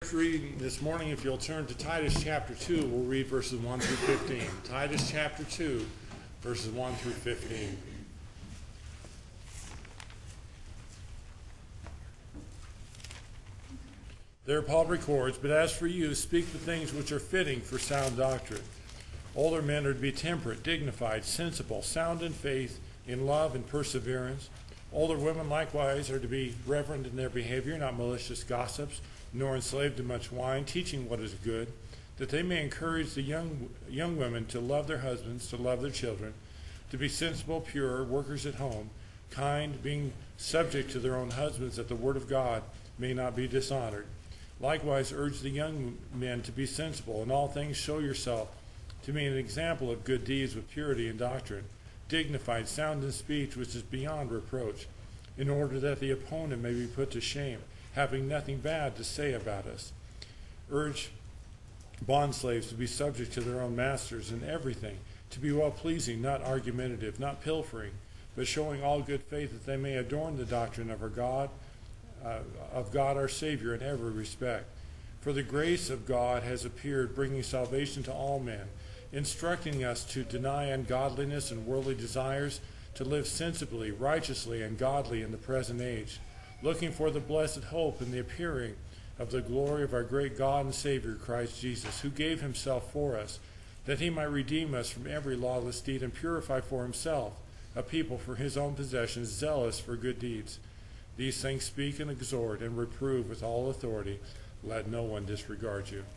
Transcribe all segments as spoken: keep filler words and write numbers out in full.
Reading this morning, if you'll turn to Titus chapter two, we'll read verses one through fifteen. Titus chapter two, verses one through fifteen. There Paul records, "But as for you, speak the things which are fitting for sound doctrine. Older men are to be temperate, dignified, sensible, sound in faith, in love and perseverance. Older women likewise are to be reverent in their behavior, not malicious gossips, nor enslaved to much wine, teaching what is good, that they may encourage the young young women to love their husbands, to love their children, to be sensible, pure, workers at home, kind, being subject to their own husbands, that the word of God may not be dishonored. Likewise urge the young men to be sensible. In all things show yourself to be an example of good deeds with purity and doctrine, dignified, sound in speech, which is beyond reproach, in order that the opponent may be put to shame, having nothing bad to say about us. Urge bondslaves to be subject to their own masters in everything, to be well-pleasing, not argumentative, not pilfering, but showing all good faith, that they may adorn the doctrine of our God, uh, of God our Savior in every respect. For the grace of God has appeared, bringing salvation to all men, instructing us to deny ungodliness and worldly desires, to live sensibly, righteously, and godly in the present age, looking for the blessed hope and the appearing of the glory of our great God and Savior, Christ Jesus, who gave himself for us, that he might redeem us from every lawless deed and purify for himself a people for his own possession, zealous for good deeds. These things speak and exhort and reprove with all authority. Let no one disregard you."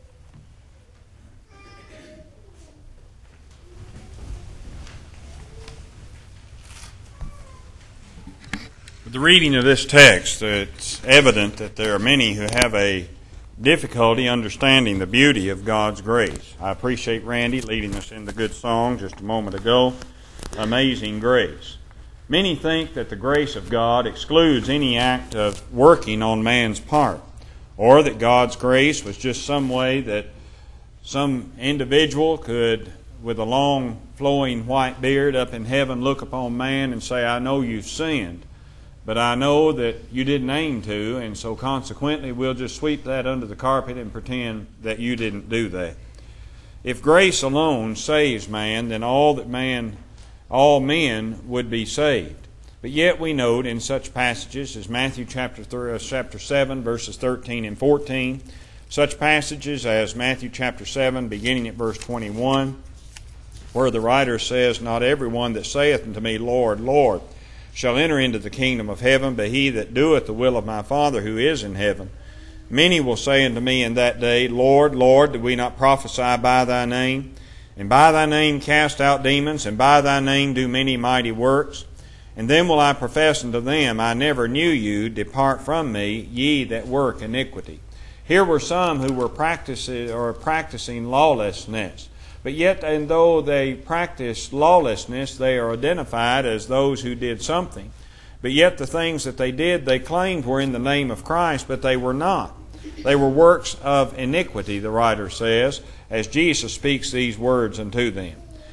With the reading of this text, it's evident that there are many who have a difficulty understanding the beauty of God's grace. I appreciate Randy leading us in the good song just a moment ago, Amazing Grace. Many think that the grace of God excludes any act of working on man's part, or that God's grace was just some way that some individual could, with a long flowing white beard up in heaven, look upon man and say, "I know you've sinned, but I know that you didn't aim to, and so consequently we'll just sweep that under the carpet and pretend that you didn't do that." If grace alone saves man, then all that man, all men would be saved. But yet we note in such passages as Matthew chapter three, chapter seven, verses thirteen and fourteen, such passages as Matthew chapter seven, beginning at verse twenty-one, where the writer says, "Not everyone that saith unto me, Lord, Lord, shall enter into the kingdom of heaven, but he that doeth the will of my Father who is in heaven. Many will say unto me in that day, Lord, Lord, did we not prophesy by thy name? And by thy name cast out demons, and by thy name do many mighty works? And then will I profess unto them, I never knew you, depart from me, ye that work iniquity." Here were some who were practicing or practicing lawlessness. But yet, and though they practiced lawlessness, they are identified as those who did something. But yet the things that they did, they claimed were in the name of Christ, but they were not. They were works of iniquity, the writer says, as Jesus speaks these words unto them.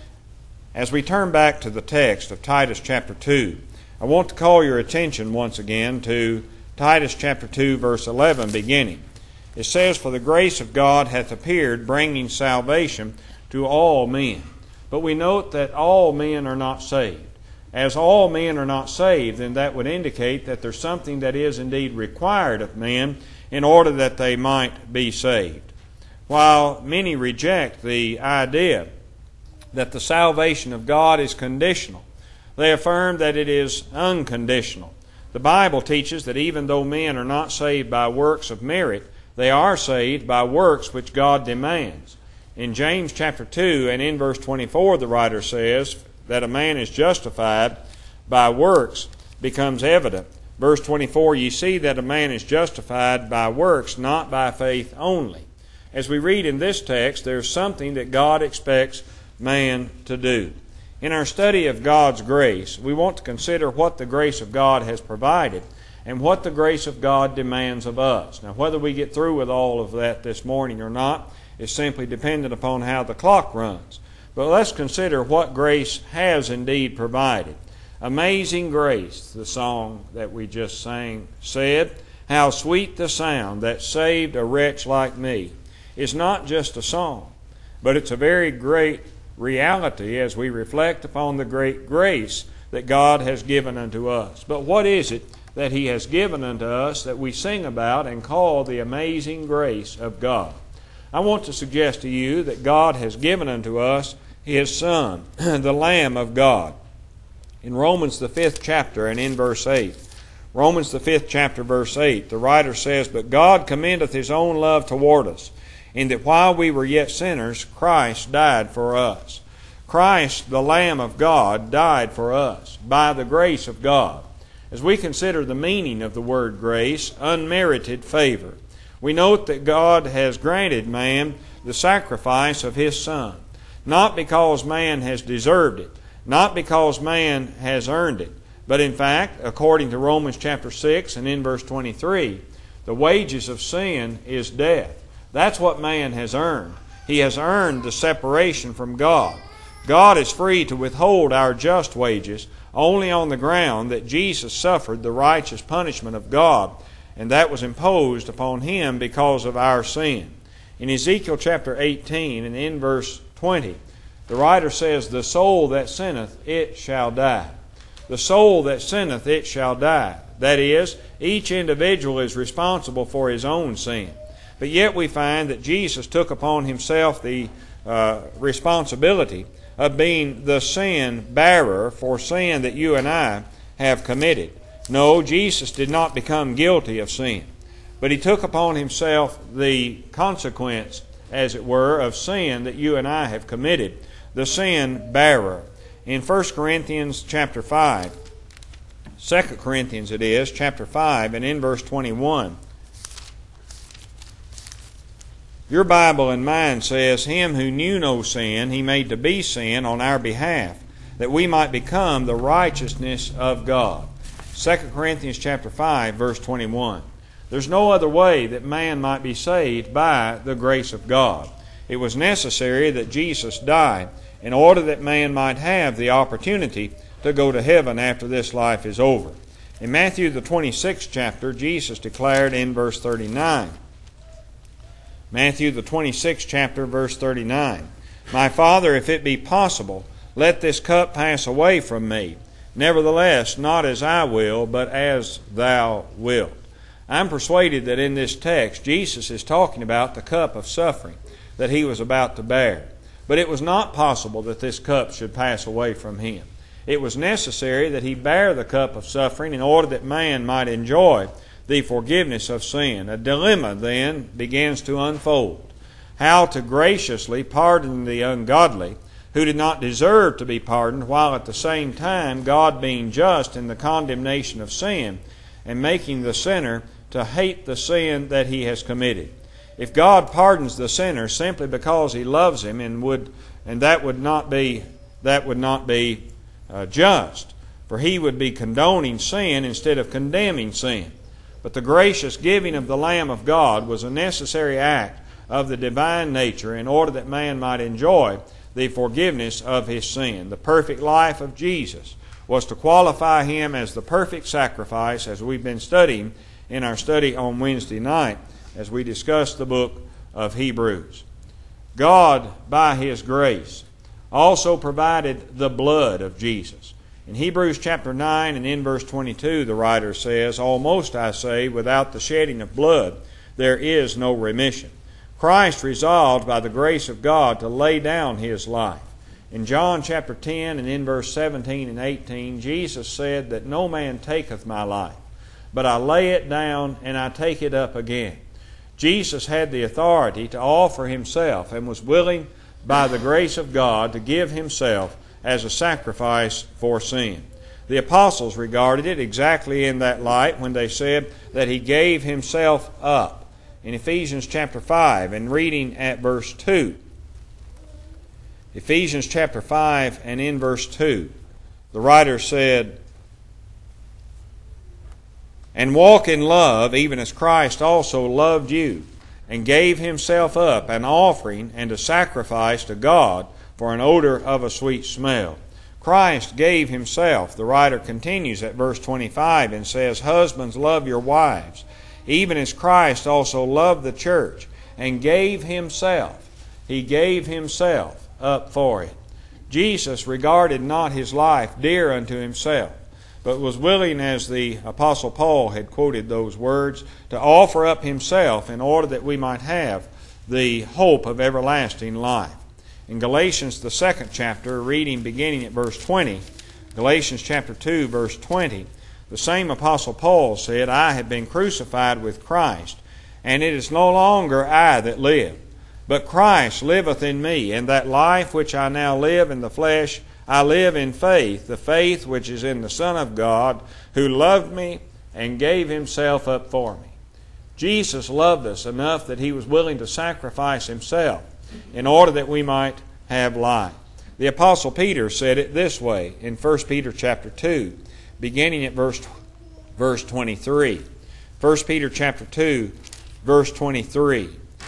As we turn back to the text of Titus chapter two, I want to call your attention once again to Titus chapter two, verse eleven, beginning. It says, "For the grace of God hath appeared, bringing salvation to all men." But we note that all men are not saved. As all men are not saved, then that would indicate that there's something that is indeed required of men in order that they might be saved. While many reject the idea that the salvation of God is conditional, they affirm that it is unconditional. The Bible teaches that even though men are not saved by works of merit, they are saved by works which God demands. In James chapter two and in verse twenty-four, the writer says that a man is justified by works becomes evident. Verse twenty-four, "Ye see that a man is justified by works, not by faith only." As we read in this text, there's something that God expects man to do. In our study of God's grace, we want to consider what the grace of God has provided and what the grace of God demands of us. Now, whether we get through with all of that this morning or not is simply dependent upon how the clock runs. But let's consider what grace has indeed provided. Amazing grace, the song that we just sang said, how sweet the sound that saved a wretch like me, is not just a song, but it's a very great reality as we reflect upon the great grace that God has given unto us. But what is it that He has given unto us that we sing about and call the amazing grace of God? I want to suggest to you that God has given unto us His Son, the Lamb of God. In Romans the fifth chapter and in verse eight, Romans the fifth chapter verse eight, the writer says, "But God commendeth His own love toward us, in that while we were yet sinners, Christ died for us." Christ, the Lamb of God, died for us by the grace of God. As we consider the meaning of the word grace, unmerited favor, we note that God has granted man the sacrifice of His Son, not because man has deserved it, not because man has earned it, but in fact, according to Romans chapter six and in verse twenty-three, the wages of sin is death. That's what man has earned. He has earned the separation from God. God is free to withhold our just wages only on the ground that Jesus suffered the righteous punishment of God, and that was imposed upon Him because of our sin. In Ezekiel chapter eighteen and in verse twenty, the writer says, "The soul that sinneth, it shall die." The soul that sinneth, it shall die. That is, each individual is responsible for his own sin. But yet we find that Jesus took upon Himself the uh, responsibility of being the sin bearer for sin that you and I have committed. No, Jesus did not become guilty of sin, but He took upon Himself the consequence, as it were, of sin that you and I have committed, the sin bearer. In First Corinthians chapter five, Second Corinthians it is, chapter five, and in verse twenty-one, your Bible and mine says, "Him who knew no sin, He made to be sin on our behalf, that we might become the righteousness of God." Second Corinthians chapter five, verse twenty-one. There's no other way that man might be saved by the grace of God. It was necessary that Jesus died in order that man might have the opportunity to go to heaven after this life is over. In Matthew the twenty-sixth chapter, Jesus declared in verse thirty-nine, Matthew the twenty-sixth chapter, verse thirty-nine, "My Father, if it be possible, let this cup pass away from me. Nevertheless, not as I will, but as Thou wilt." I'm persuaded that in this text, Jesus is talking about the cup of suffering that He was about to bear. But it was not possible that this cup should pass away from Him. It was necessary that He bear the cup of suffering in order that man might enjoy the forgiveness of sin. A dilemma then begins to unfold. How to graciously pardon the ungodly who did not deserve to be pardoned, while at the same time God being just in the condemnation of sin and making the sinner to hate the sin that he has committed. If God pardons the sinner simply because He loves him, and would and that would not be that would not be uh, just, for He would be condoning sin instead of condemning sin. But the gracious giving of the Lamb of God was a necessary act of the divine nature in order that man might enjoy the forgiveness of his sin. The perfect life of Jesus was to qualify Him as the perfect sacrifice, as we've been studying in our study on Wednesday night as we discuss the book of Hebrews. God, by His grace, also provided the blood of Jesus. In Hebrews chapter nine and in verse twenty-two, the writer says, "Almost, I say, without the shedding of blood, there is no remission." Christ resolved by the grace of God to lay down His life. In John chapter ten and in verse seventeen and eighteen, Jesus said that no man taketh my life, but I lay it down and I take it up again. Jesus had the authority to offer Himself and was willing by the grace of God to give Himself as a sacrifice for sin. The apostles regarded it exactly in that light when they said that He gave Himself up. In Ephesians chapter five and reading at verse two, Ephesians chapter five and in verse two, the writer said, "And walk in love, even as Christ also loved you, and gave Himself up an offering and a sacrifice to God for an odor of a sweet smell." Christ gave Himself. The writer continues at verse twenty-five and says, "Husbands, love your wives, even as Christ also loved the church and gave himself. He gave himself up for it. Jesus regarded not his life dear unto himself, but was willing, as the Apostle Paul had quoted those words, to offer up himself in order that we might have the hope of everlasting life. In Galatians, the second chapter, reading beginning at verse twenty, Galatians chapter two, verse twenty, the same Apostle Paul said, I have been crucified with Christ, and it is no longer I that live, but Christ liveth in me, and that life which I now live in the flesh, I live in faith, the faith which is in the Son of God, who loved me and gave himself up for me. Jesus loved us enough that he was willing to sacrifice himself in order that we might have life. The Apostle Peter said it this way in First Peter chapter two, beginning at verse, verse twenty-three. First Peter chapter two, verse twenty-three.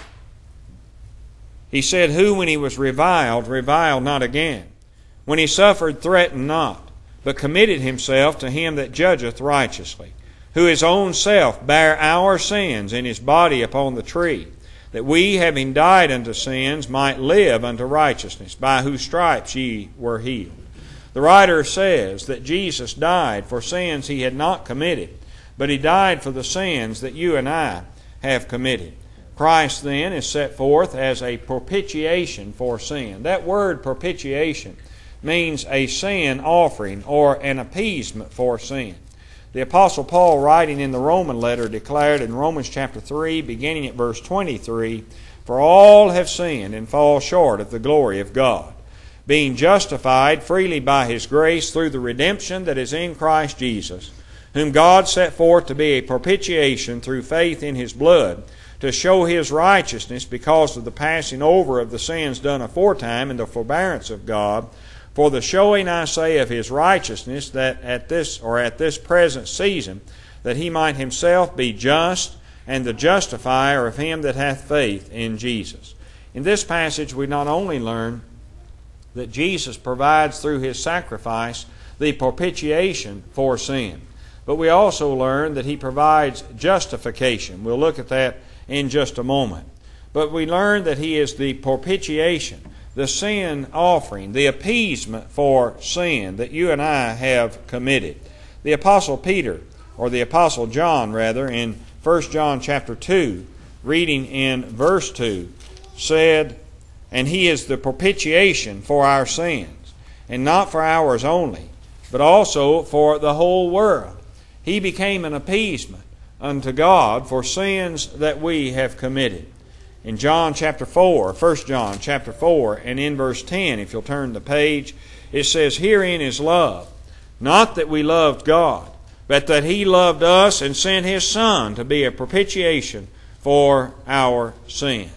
He said, who when he was reviled, reviled not again. When he suffered, threatened not, but committed himself to him that judgeth righteously, who his own self bare our sins in his body upon the tree, that we, having died unto sins, might live unto righteousness, by whose stripes ye were healed. The writer says that Jesus died for sins he had not committed, but he died for the sins that you and I have committed. Christ then is set forth as a propitiation for sin. That word propitiation means a sin offering or an appeasement for sin. The Apostle Paul, writing in the Roman letter, declared in Romans chapter three, beginning at verse twenty-three, for all have sinned and fall short of the glory of God, being justified freely by his grace through the redemption that is in Christ Jesus, whom God set forth to be a propitiation through faith in his blood, to show his righteousness because of the passing over of the sins done aforetime in the forbearance of God, for the showing, I say, of his righteousness, that at this or at this present season, that he might himself be just and the justifier of him that hath faith in Jesus. In this passage we not only learn that Jesus provides through his sacrifice the propitiation for sin, but we also learn that he provides justification. We'll look at that in just a moment. But we learn that he is the propitiation, the sin offering, the appeasement for sin that you and I have committed. The Apostle Peter, or the Apostle John rather, in First John chapter two, reading in verse two, said, and he is the propitiation for our sins, and not for ours only, but also for the whole world. He became an appeasement unto God for sins that we have committed. In John chapter four, First John chapter four, and in verse ten, if you'll turn the page, it says, herein is love, not that we loved God, but that he loved us and sent his Son to be a propitiation for our sins.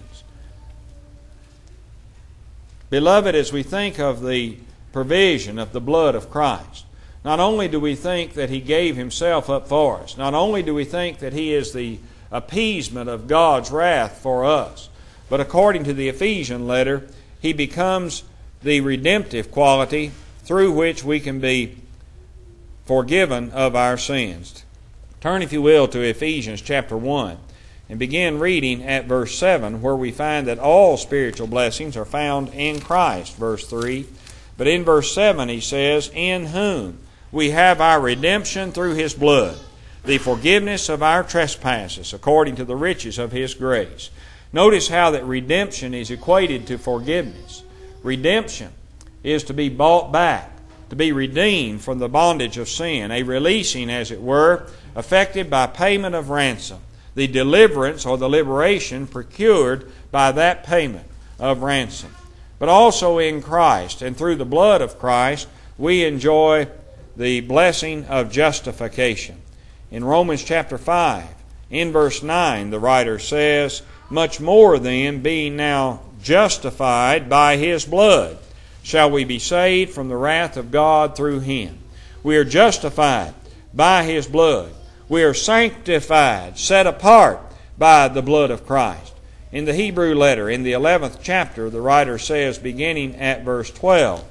Beloved, as we think of the provision of the blood of Christ, not only do we think that he gave himself up for us, not only do we think that he is the appeasement of God's wrath for us, but according to the Ephesian letter, he becomes the redemptive quality through which we can be forgiven of our sins. Turn, if you will, to Ephesians chapter one and begin reading at verse seven, where we find that all spiritual blessings are found in Christ, verse three. But in verse seven he says, in whom we have our redemption through his blood, the forgiveness of our trespasses, according to the riches of his grace. Notice how that redemption is equated to forgiveness. Redemption is to be bought back, to be redeemed from the bondage of sin, a releasing, as it were, effected by payment of ransom, the deliverance or the liberation procured by that payment of ransom. But also in Christ, and through the blood of Christ, we enjoy the blessing of justification. In Romans chapter five, in verse nine, the writer says, much more then, being now justified by his blood, shall we be saved from the wrath of God through him. We are justified by his blood. We are sanctified, set apart by the blood of Christ. In the Hebrew letter, in the eleventh chapter, the writer says, beginning at verse twelve,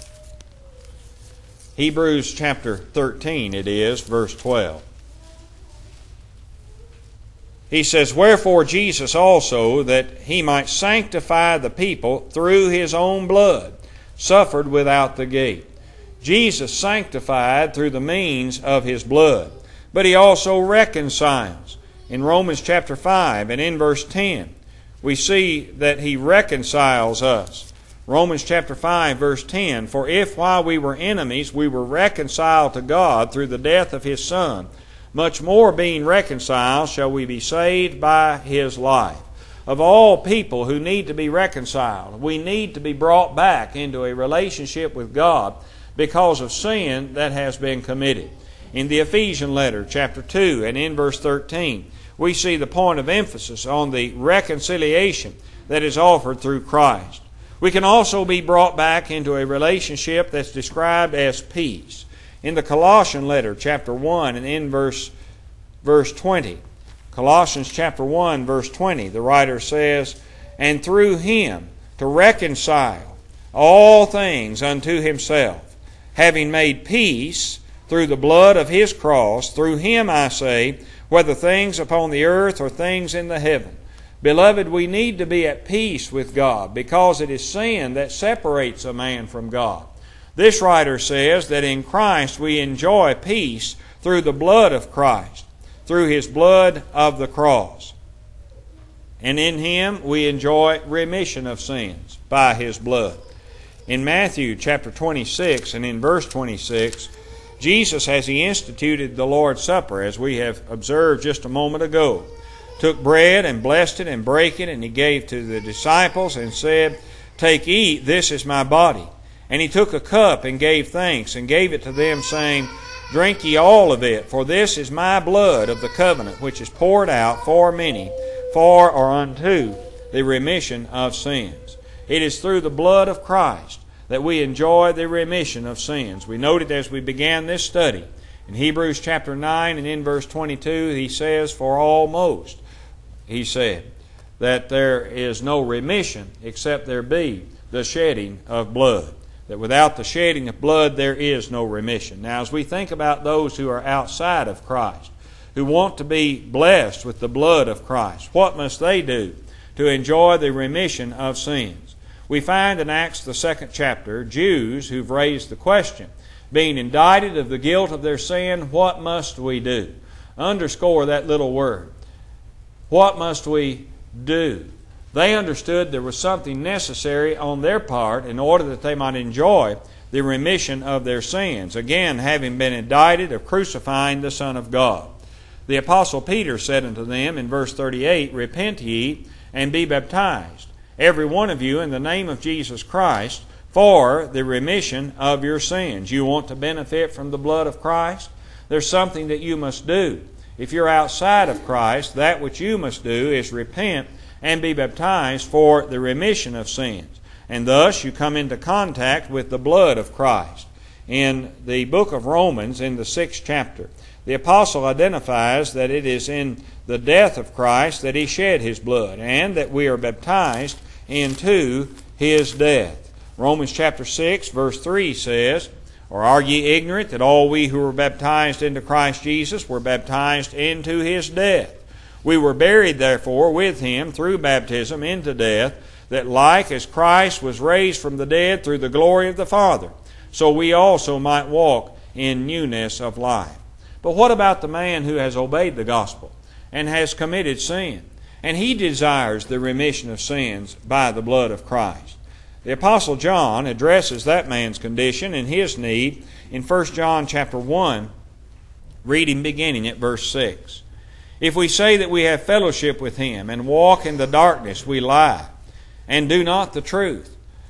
Hebrews chapter thirteen it is, verse twelve. he says, "Wherefore Jesus also, that he might sanctify the people through his own blood, suffered without the gate." Jesus sanctified through the means of his blood, but he also reconciles. In Romans chapter five and in verse ten, we see that he reconciles us. Romans chapter five verse ten, "For if while we were enemies we were reconciled to God through the death of his Son, much more being reconciled shall we be saved by his life." Of all people who need to be reconciled, we need to be brought back into a relationship with God because of sin that has been committed. In the Ephesian letter, chapter two, and in verse thirteen, we see the point of emphasis on the reconciliation that is offered through Christ. We can also be brought back into a relationship that's described as peace. In the Colossian letter, chapter one, and in verse, verse twenty, Colossians chapter one, verse twenty, the writer says, "And through him to reconcile all things unto himself, having made peace through the blood of his cross, through him, I say, whether things upon the earth or things in the heaven." Beloved, we need to be at peace with God because it is sin that separates a man from God. This writer says that in Christ we enjoy peace through the blood of Christ, through his blood of the cross. And in him we enjoy remission of sins by his blood. In Matthew chapter twenty-six and in verse twenty-six, Jesus, as he instituted the Lord's Supper, as we have observed just a moment ago, took bread and blessed it and brake it, and he gave to the disciples and said, "Take, eat, this is my body." And he took a cup and gave thanks and gave it to them, saying, "Drink ye all of it, for this is my blood of the covenant, which is poured out for many, for or unto the remission of sins." It is through the blood of Christ that we enjoy the remission of sins. We noted as we began this study, in Hebrews chapter nine and in verse twenty-two, he says, "For almost," he said, "that there is no remission except there be the shedding of blood." That without the shedding of blood there is no remission. Now, as we think about those who are outside of Christ, who want to be blessed with the blood of Christ, what must they do to enjoy the remission of sins? We find in Acts the second chapter, Jews who've raised the question, being indicted of the guilt of their sin, what must we do? Underscore that little word. What must we do? They understood there was something necessary on their part in order that they might enjoy the remission of their sins, again having been indicted of crucifying the Son of God. The Apostle Peter said unto them in verse thirty-eight, "Repent ye, and be baptized, every one of you, in the name of Jesus Christ, for the remission of your sins." You want to benefit from the blood of Christ? There's something that you must do. If you're outside of Christ, that which you must do is repent and be baptized for the remission of sins. And thus you come into contact with the blood of Christ. In the book of Romans, in the sixth chapter, the apostle identifies that it is in the death of Christ that he shed his blood, and that we are baptized into his death. Romans chapter six, verse three says, "Or are ye ignorant that all we who were baptized into Christ Jesus were baptized into his death? We were buried therefore with him through baptism into death, that like as Christ was raised from the dead through the glory of the Father, so we also might walk in newness of life." But what about the man who has obeyed the gospel and has committed sin? And he desires the remission of sins by the blood of Christ. The Apostle John addresses that man's condition and his need in First John chapter one, reading beginning at verse six. "If we say that we have fellowship with him and walk in the darkness, we lie, and do not the truth.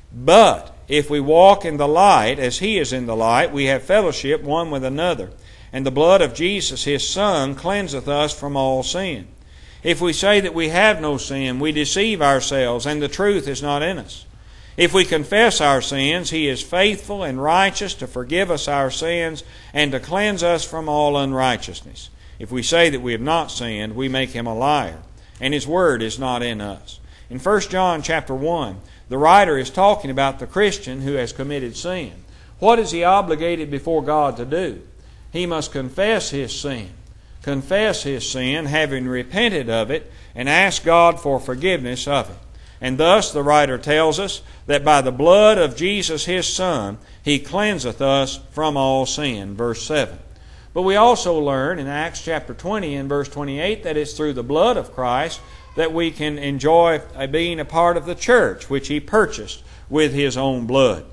But if we walk in the light, as he is in the light, we have fellowship one with another, and the blood of Jesus his Son cleanseth us from all sin. If we say that we have no sin, we deceive ourselves, and the truth is not in us. If we confess our sins, he is faithful and righteous to forgive us our sins and to cleanse us from all unrighteousness. If we say that we have not sinned, we make him a liar, and his word is not in us." In First John chapter one, the writer is talking about the Christian who has committed sin. What is he obligated before God to do? He must confess his sin. confess his sin, having repented of it, and ask God for forgiveness of it. And thus the writer tells us that by the blood of Jesus his Son, he cleanseth us from all sin. Verse seven. But we also learn in Acts chapter twenty and verse twenty-eight that it's through the blood of Christ that we can enjoy being a part of the church, which he purchased with his own blood.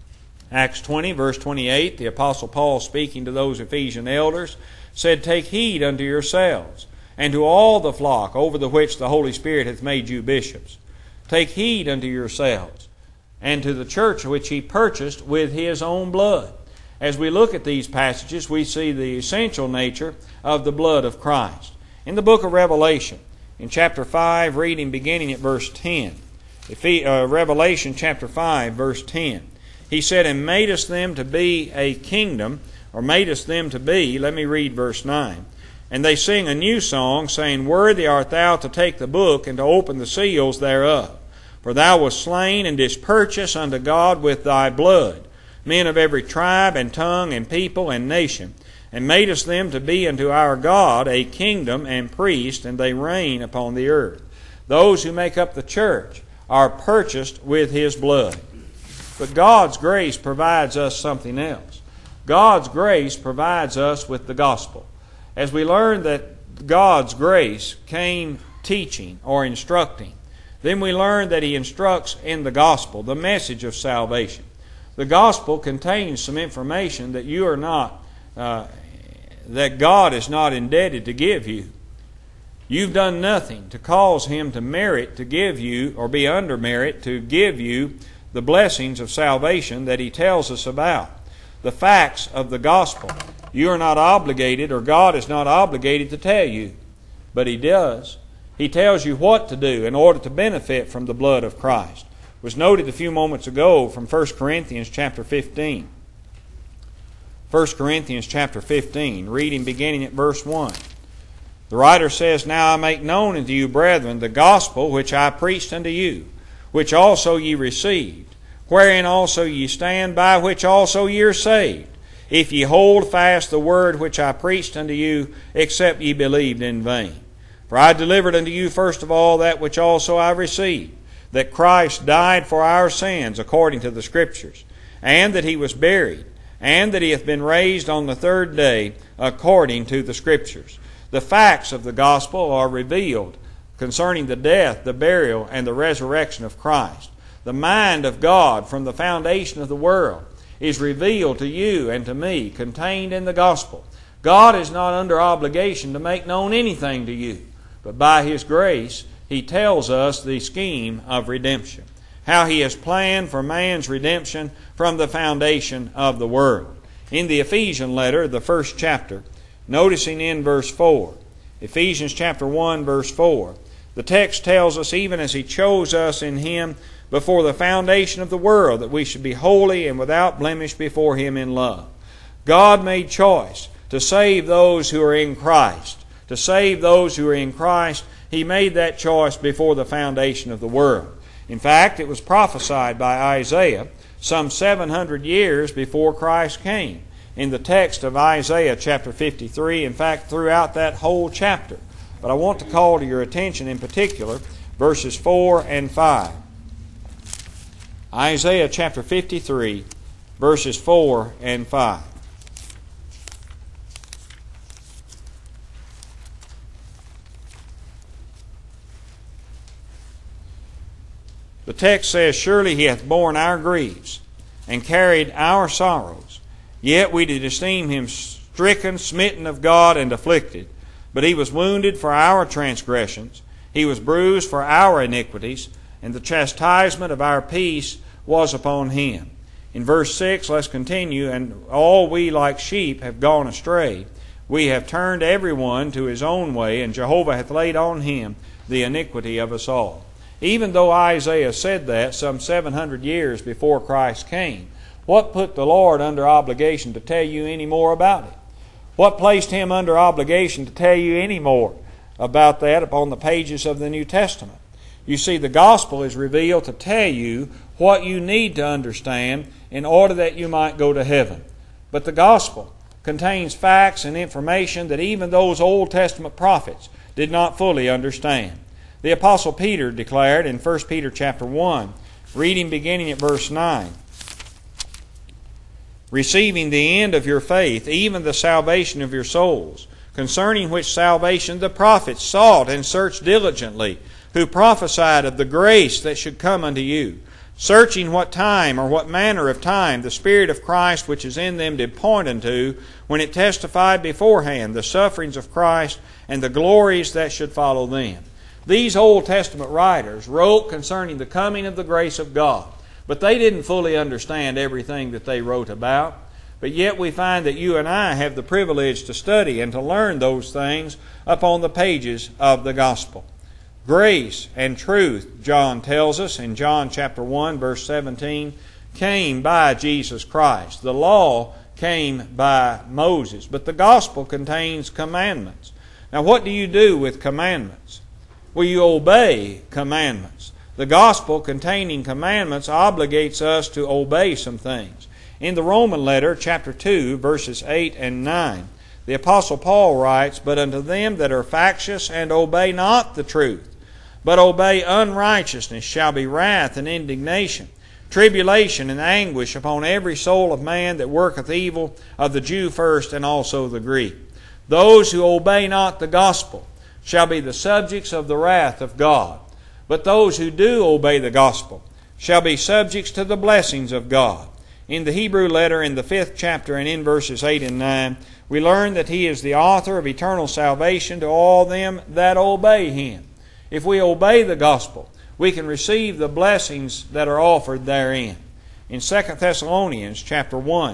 Acts twenty, verse twenty-eight, the Apostle Paul, speaking to those Ephesian elders, said, Take heed unto yourselves, and to all the flock over the which the Holy Spirit hath made you bishops. Take heed unto yourselves, and to the church which he purchased with his own blood. As we look at these passages, we see the essential nature of the blood of Christ. In the book of Revelation, in chapter five, reading beginning at verse ten, if he, uh, Revelation chapter five, verse ten, he said, And madest them to be a kingdom, or madest them to be, let me read verse nine, And they sing a new song, saying, Worthy art thou to take the book, and to open the seals thereof. For thou wast slain, and didst purchase unto God with thy blood men of every tribe, and tongue, and people, and nation, and madest them to be unto our God a kingdom and priests, and they reign upon the earth. Those who make up the church are purchased with his blood. But God's grace provides us something else. God's grace provides us with the gospel. As we learn that God's grace came teaching or instructing, then we learn that he instructs in the gospel, the message of salvation. The gospel contains some information that you are not, uh, that God is not indebted to give you. You've done nothing to cause him to merit to give you, or be under merit to give you, the blessings of salvation that he tells us about. The facts of the gospel. You are not obligated, or God is not obligated to tell you, but he does. He tells you what to do in order to benefit from the blood of Christ. It was noted a few moments ago from First Corinthians chapter fifteen. First Corinthians chapter fifteen, reading beginning at verse one. The writer says, Now I make known unto you, brethren, the gospel which I preached unto you, which also ye received, wherein also ye stand, by which also ye are saved, if ye hold fast the word which I preached unto you, except ye believed in vain. For I delivered unto you first of all that which also I received, that Christ died for our sins according to the Scriptures, and that he was buried, and that he hath been raised on the third day according to the Scriptures. The facts of the gospel are revealed concerning the death, the burial, and the resurrection of Christ. The mind of God from the foundation of the world is revealed to you and to me, contained in the gospel. God is not under obligation to make known anything to you, but by his grace he tells us the scheme of redemption, how he has planned for man's redemption from the foundation of the world. In the Ephesian letter, the first chapter, noticing in verse four, Ephesians chapter one, verse four, the text tells us, even as he chose us in him before the foundation of the world, that we should be holy and without blemish before him in love. God made choice to save those who are in Christ. To save those who are in Christ, he made that choice before the foundation of the world. In fact, it was prophesied by Isaiah some seven hundred years before Christ came, in the text of Isaiah chapter fifty-three, in fact, throughout that whole chapter. But I want to call to your attention in particular verses four and five. Isaiah chapter fifty-three, verses four and five. The text says, Surely he hath borne our griefs, and carried our sorrows. Yet we did esteem him stricken, smitten of God, and afflicted. But he was wounded for our transgressions, he was bruised for our iniquities, and the chastisement of our peace was upon him. In verse six, let's continue. And all we like sheep have gone astray. We have turned every one to his own way, and Jehovah hath laid on him the iniquity of us all. Even though Isaiah said that some seven hundred years before Christ came, what put the Lord under obligation to tell you any more about it? What placed him under obligation to tell you any more about that upon the pages of the New Testament? You see, the gospel is revealed to tell you what you need to understand in order that you might go to heaven. But the gospel contains facts and information that even those Old Testament prophets did not fully understand. The Apostle Peter declared in First Peter chapter one, reading beginning at verse nine, "Receiving the end of your faith, even the salvation of your souls, concerning which salvation the prophets sought and searched diligently, who prophesied of the grace that should come unto you, searching what time or what manner of time the Spirit of Christ which is in them did point unto, when it testified beforehand the sufferings of Christ and the glories that should follow them." These Old Testament writers wrote concerning the coming of the grace of God, but they didn't fully understand everything that they wrote about. But yet we find that you and I have the privilege to study and to learn those things upon the pages of the Gospel. Grace and truth, John tells us in John chapter one, verse seventeen, came by Jesus Christ. The law came by Moses, but the Gospel contains commandments. Now what do you do with commandments? Well, you obey commandments. The Gospel containing commandments obligates us to obey some things. In the Roman letter, chapter two, verses eight and nine, the Apostle Paul writes, "But unto them that are factious and obey not the truth, but obey unrighteousness, shall be wrath and indignation, tribulation and anguish upon every soul of man that worketh evil, of the Jew first and also the Greek. Those who obey not the gospel shall be the subjects of the wrath of God. But those who do obey the gospel shall be subjects to the blessings of God." In the Hebrew letter, in the fifth chapter and in verses eight and nine, we learn that He is the author of eternal salvation to all them that obey Him. If we obey the gospel, we can receive the blessings that are offered therein. In Second Thessalonians chapter one,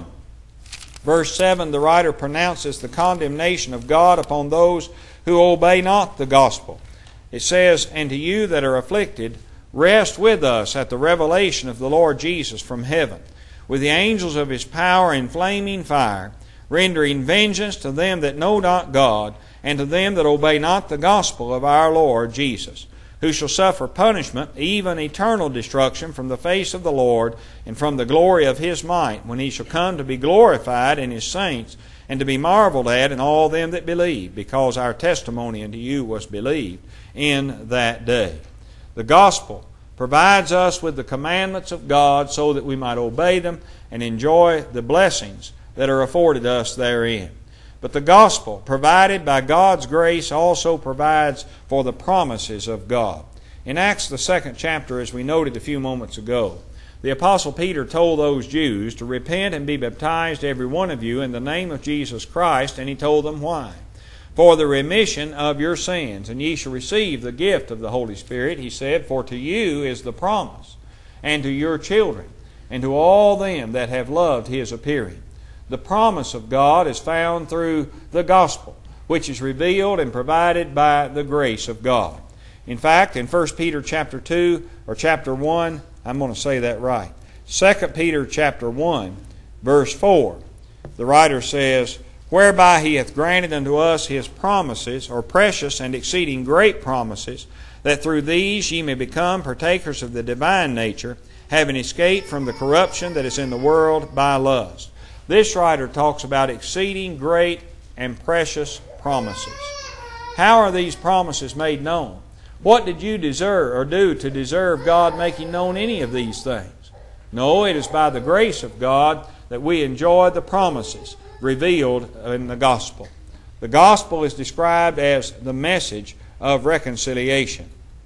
verse seven, the writer pronounces the condemnation of God upon those who obey not the gospel. It says, "And to you that are afflicted, rest with us at the revelation of the Lord Jesus from heaven, with the angels of His power in flaming fire, rendering vengeance to them that know not God, and to them that obey not the gospel of our Lord Jesus, who shall suffer punishment, even eternal destruction, from the face of the Lord, and from the glory of His might, when He shall come to be glorified in His saints, and to be marveled at in all them that believe, because our testimony unto you was believed in that day." The gospel provides us with the commandments of God so that we might obey them and enjoy the blessings that are afforded us therein. But the gospel, provided by God's grace, also provides for the promises of God. In Acts, the second chapter, as we noted a few moments ago, the Apostle Peter told those Jews to repent and be baptized, every one of you, in the name of Jesus Christ, and he told them why. "For the remission of your sins, and ye shall receive the gift of the Holy Spirit," he said, "for to you is the promise, and to your children, and to all them that have loved His appearing." The promise of God is found through the gospel, which is revealed and provided by the grace of God. In fact, in First Peter chapter two, or chapter one, I'm going to say that right, Second Peter chapter one, verse four, the writer says, "Whereby He hath granted unto us His promises, or precious and exceeding great promises, that through these ye may become partakers of the divine nature, having escaped from the corruption that is in the world by lust." This writer talks about exceeding great and precious promises. How are these promises made known? What did you deserve or do to deserve God making known any of these things? No, it is by the grace of God that we enjoy the promises revealed in the gospel. The gospel is described as the message of reconciliation.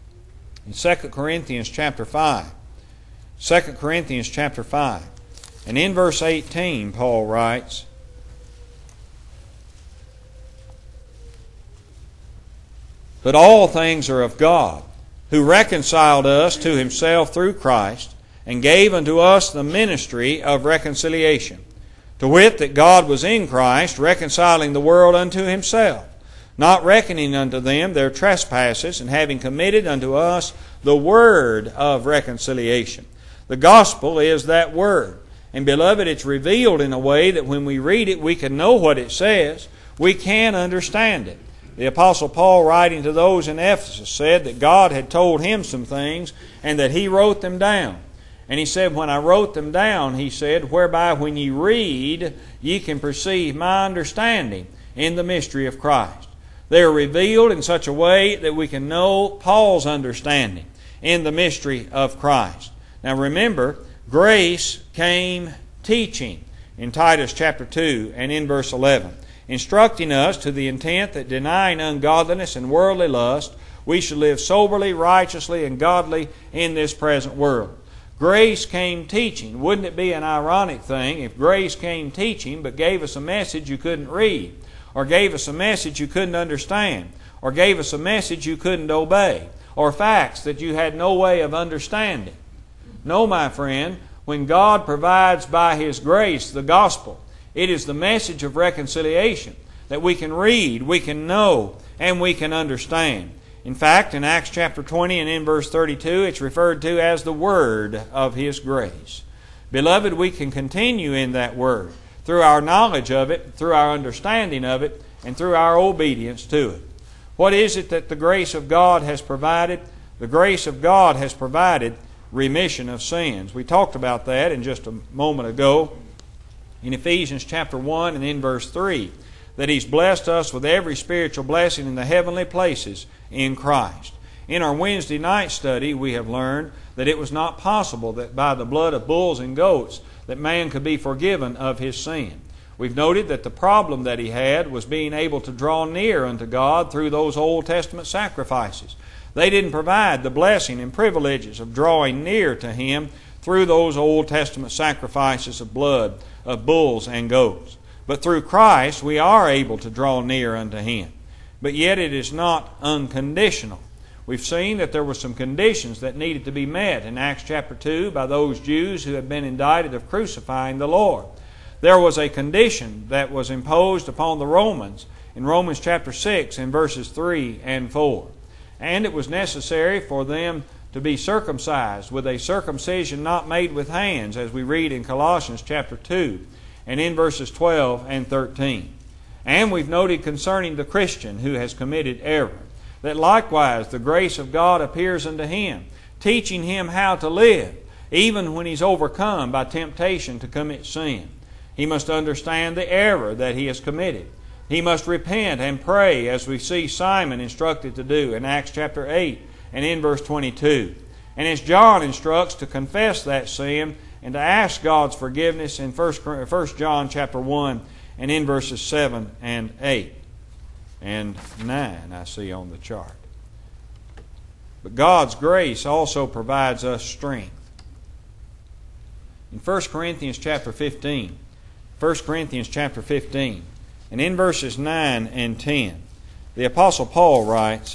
In Second Corinthians chapter five, Second Corinthians chapter five, and in verse eighteen, Paul writes, "But all things are of God, who reconciled us to Himself through Christ, and gave unto us the ministry of reconciliation, to wit, that God was in Christ, reconciling the world unto Himself, not reckoning unto them their trespasses, and having committed unto us the word of reconciliation." The gospel is that word. And beloved, it's revealed in a way that when we read it, we can know what it says. We can understand it. The Apostle Paul, writing to those in Ephesus, said that God had told him some things and that he wrote them down. And he said, when I wrote them down, he said, whereby when ye read, ye can perceive my understanding in the mystery of Christ. They are revealed in such a way that we can know Paul's understanding in the mystery of Christ. Now remember, grace came teaching in Titus chapter two and in verse eleven, instructing us to the intent that denying ungodliness and worldly lust, we should live soberly, righteously, and godly in this present world. Grace came teaching. Wouldn't it be an ironic thing if grace came teaching but gave us a message you couldn't read, or gave us a message you couldn't understand, or gave us a message you couldn't obey, or facts that you had no way of understanding? No, my friend, when God provides by His grace the gospel, it is the message of reconciliation that we can read, we can know, and we can understand. In fact, in Acts chapter twenty and in verse thirty-two, it's referred to as the Word of His grace. Beloved, we can continue in that Word through our knowledge of it, through our understanding of it, and through our obedience to it. What is it that the grace of God has provided? The grace of God has provided remission of sins. We talked about that in just a moment ago in Ephesians chapter one and in verse three, that He's blessed us with every spiritual blessing in the heavenly places in Christ. In our Wednesday night study, we have learned that it was not possible that by the blood of bulls and goats that man could be forgiven of his sin. We've noted that the problem that he had was being able to draw near unto God through those Old Testament sacrifices. They didn't provide the blessing and privileges of drawing near to Him through those Old Testament sacrifices of blood of bulls and goats. But through Christ we are able to draw near unto Him. But yet it is not unconditional. We've seen that there were some conditions that needed to be met in Acts chapter two by those Jews who had been indicted of crucifying the Lord. There was a condition that was imposed upon the Romans in Romans chapter six in verses three and four. And it was necessary for them to be circumcised with a circumcision not made with hands, as we read in Colossians chapter two and in verses twelve and thirteen. And we've noted concerning the Christian who has committed error, that likewise the grace of God appears unto him, teaching him how to live, even when he's overcome by temptation to commit sin. He must understand the error that he has committed. He must repent and pray, as we see Simon instructed to do in Acts chapter eight and in verse twenty-two. And as John instructs to confess that sin and to ask God's forgiveness in First John chapter one and in verses seven and eight and nine, I see on the chart. But God's grace also provides us strength. In First Corinthians chapter fifteen, First Corinthians chapter fifteen, and in verses nine and ten, the Apostle Paul writes,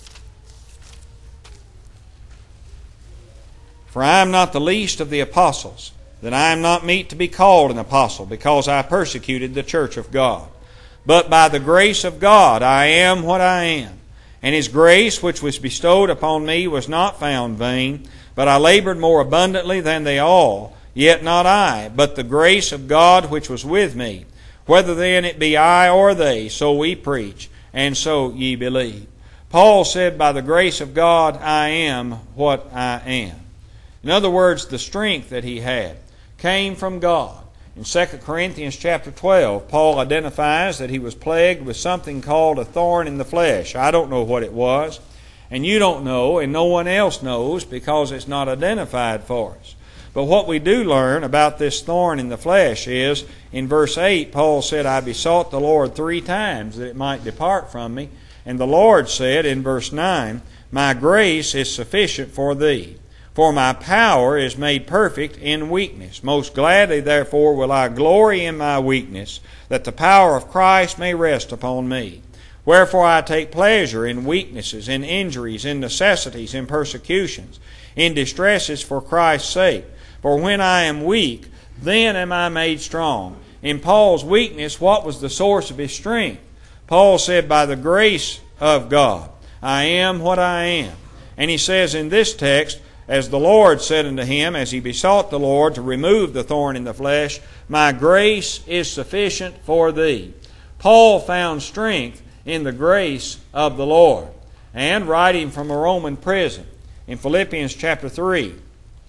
"For I am not the least of the apostles, that I am not meet to be called an apostle, because I persecuted the church of God. But by the grace of God I am what I am. And His grace which was bestowed upon me was not found vain, but I labored more abundantly than they all, yet not I, but the grace of God which was with me. Whether then it be I or they, so we preach, and so ye believe." Paul said, by the grace of God I am what I am. In other words, the strength that he had came from God. In Second Corinthians chapter twelve, Paul identifies that he was plagued with something called a thorn in the flesh. I don't know what it was, and you don't know, and no one else knows, because it's not identified for us. But what we do learn about this thorn in the flesh is, in verse eight, Paul said, "I besought the Lord three times that it might depart from me. And the Lord said," in verse nine, "My grace is sufficient for thee. For my power is made perfect in weakness. Most gladly, therefore, will I glory in my weakness, that the power of Christ may rest upon me. Wherefore I take pleasure in weaknesses, in injuries, in necessities, in persecutions, in distresses for Christ's sake. For when I am weak, then am I made strong." In Paul's weakness, what was the source of his strength? Paul said, by the grace of God, I am what I am. And he says in this text, as the Lord said unto him, as he besought the Lord to remove the thorn in the flesh, "My grace is sufficient for thee." Paul found strength in the grace of the Lord. And writing from a Roman prison, in Philippians chapter three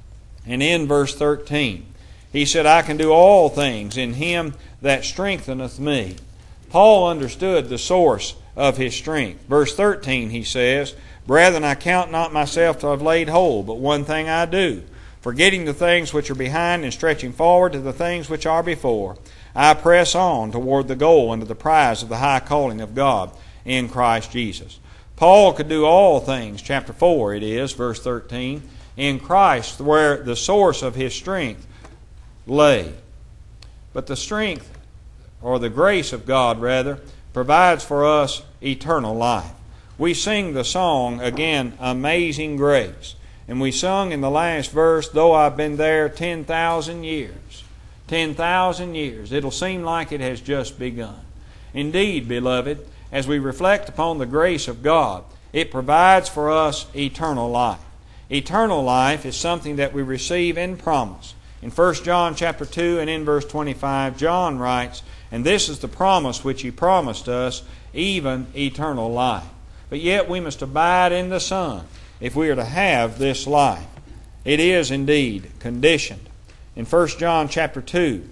And in verse thirteen, he said, I can do all things in him that strengtheneth me. Paul understood the source of his strength. Verse thirteen, he says, Brethren, I count not myself to have laid hold, but one thing I do, forgetting the things which are behind and stretching forward to the things which are before, I press on toward the goal and to the prize of the high calling of God in Christ Jesus. Paul could do all things, chapter four it is, verse thirteen, in Christ, where the source of his strength lay. But the strength, or the grace of God rather, provides for us eternal life. We sing the song again, Amazing Grace. And we sung in the last verse, though I've been there ten thousand years. ten thousand years. It'll seem like it has just begun. Indeed, beloved, as we reflect upon the grace of God, it provides for us eternal life. Eternal life is something that we receive in promise. In First John chapter two and in verse twenty-five, John writes, And this is the promise which He promised us, even eternal life. But yet we must abide in the Son if we are to have this life. It is indeed conditioned. In First John chapter two,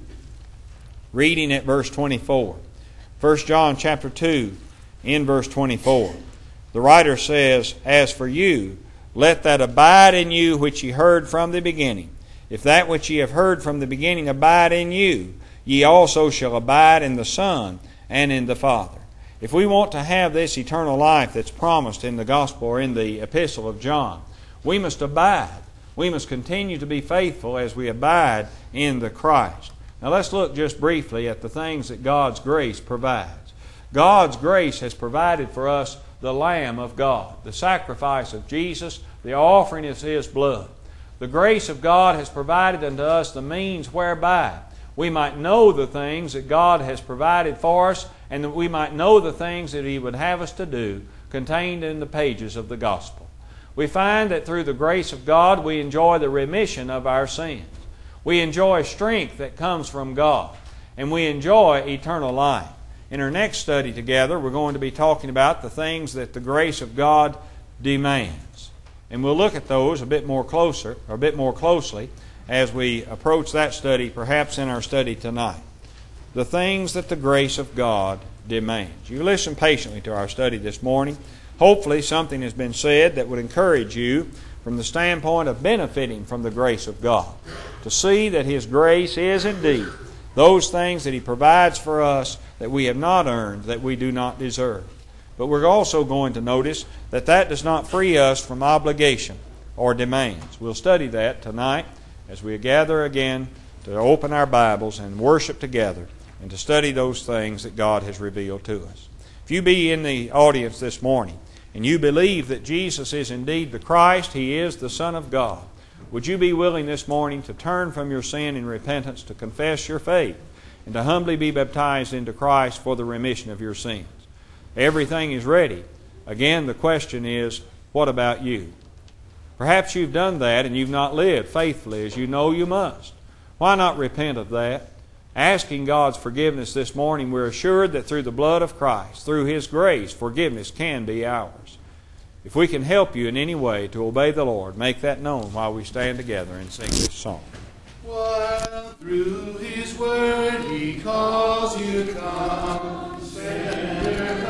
reading at verse twenty-four. First John chapter two, in verse twenty-four. The writer says, As for you, let that abide in you which ye heard from the beginning. If that which ye have heard from the beginning abide in you, ye also shall abide in the Son and in the Father. If we want to have this eternal life that's promised in the Gospel or in the Epistle of John, we must abide. We must continue to be faithful as we abide in the Christ. Now let's look just briefly at the things that God's grace provides. God's grace has provided for us the Lamb of God, the sacrifice of Jesus, the offering of His blood. The grace of God has provided unto us the means whereby we might know the things that God has provided for us, and that we might know the things that He would have us to do, contained in the pages of the Gospel. We find that through the grace of God we enjoy the remission of our sins. We enjoy strength that comes from God, and we enjoy eternal life. In our next study together, we're going to be talking about the things that the grace of God demands. And we'll look at those a bit more closer, or a bit more closely, as we approach that study, perhaps in our study tonight. The things that the grace of God demands. You listen patiently to our study this morning. Hopefully something has been said that would encourage you from the standpoint of benefiting from the grace of God, to see that His grace is indeed those things that He provides for us that we have not earned, that we do not deserve. But we're also going to notice that that does not free us from obligation or demands. We'll study that tonight as we gather again to open our Bibles and worship together and to study those things that God has revealed to us. If you be in the audience this morning and you believe that Jesus is indeed the Christ, He is the Son of God, would you be willing this morning to turn from your sin in repentance, to confess your faith, and to humbly be baptized into Christ for the remission of your sins? Everything is ready. Again, the question is, what about you? Perhaps you've done that and you've not lived faithfully as you know you must. Why not repent of that? Asking God's forgiveness this morning, we're assured that through the blood of Christ, through His grace, forgiveness can be ours. If we can help you in any way to obey the Lord, make that known while we stand together and sing this song. While through His word He calls you to come, sinner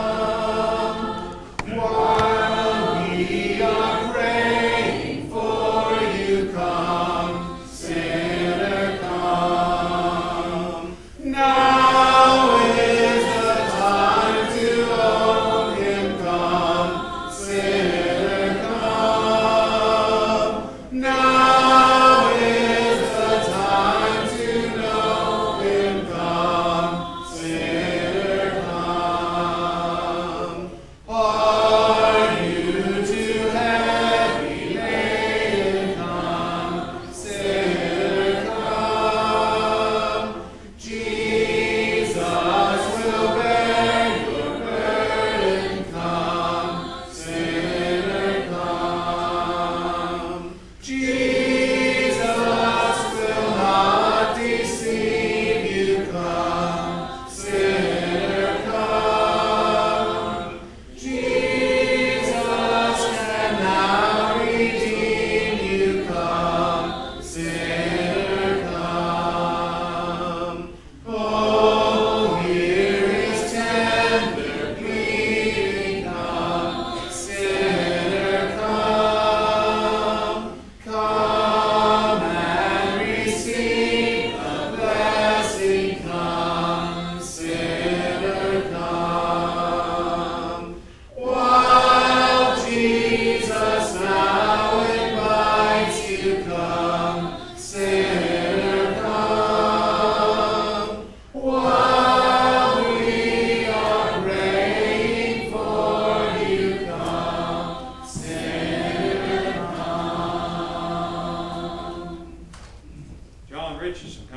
come. While we are praying for you, come, sinner come. Now is the time to own Him, come, sinner come. Now is the time to know Him, come, sinner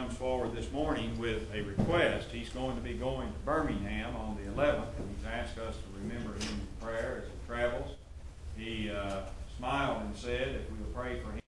comes forward this morning with a request. He's going to be going to Birmingham on the eleventh, and he's asked us to remember him in prayer as he travels. He uh, smiled and said if we will pray for him.